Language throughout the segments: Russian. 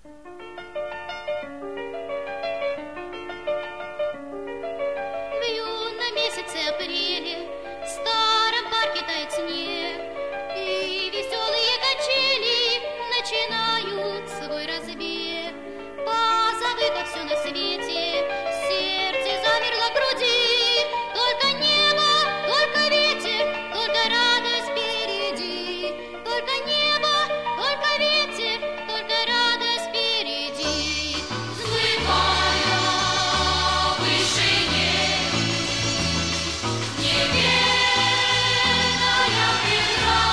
В юном месяце апреле в старом парке тает снег, и веселые качели начинают свой разбег. Позабыто все на свете, сердце замерло в груди, только небо, только ветер, только радость впереди. Только небо, только ветер, только радость впереди. Взмывая в вышине, неведомая игра,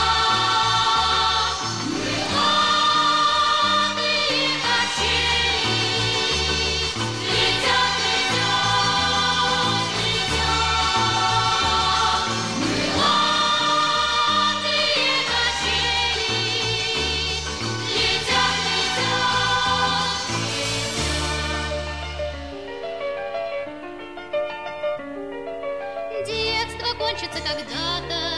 крылатые качели летят, летят, летят. Крылатые качели летят, летят, летят. Детство кончится когда-то,